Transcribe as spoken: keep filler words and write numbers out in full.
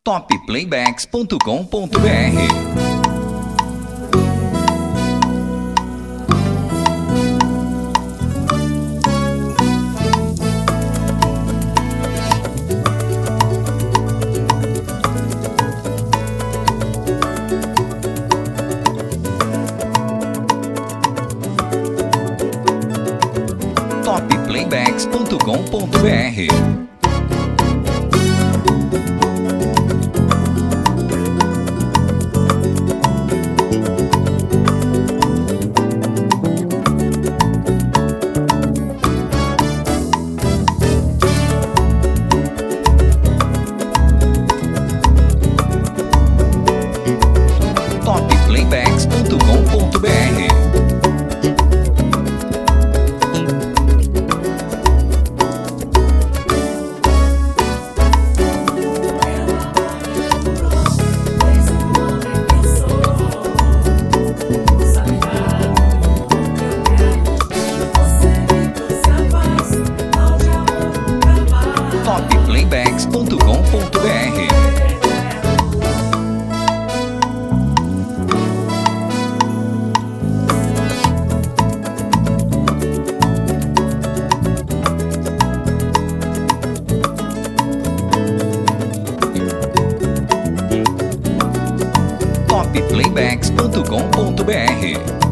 top playbacks ponto com ponto br. top playbacks ponto com ponto br. top playbacks ponto com ponto br. top playbacks ponto com ponto br. top playbacks ponto com ponto br.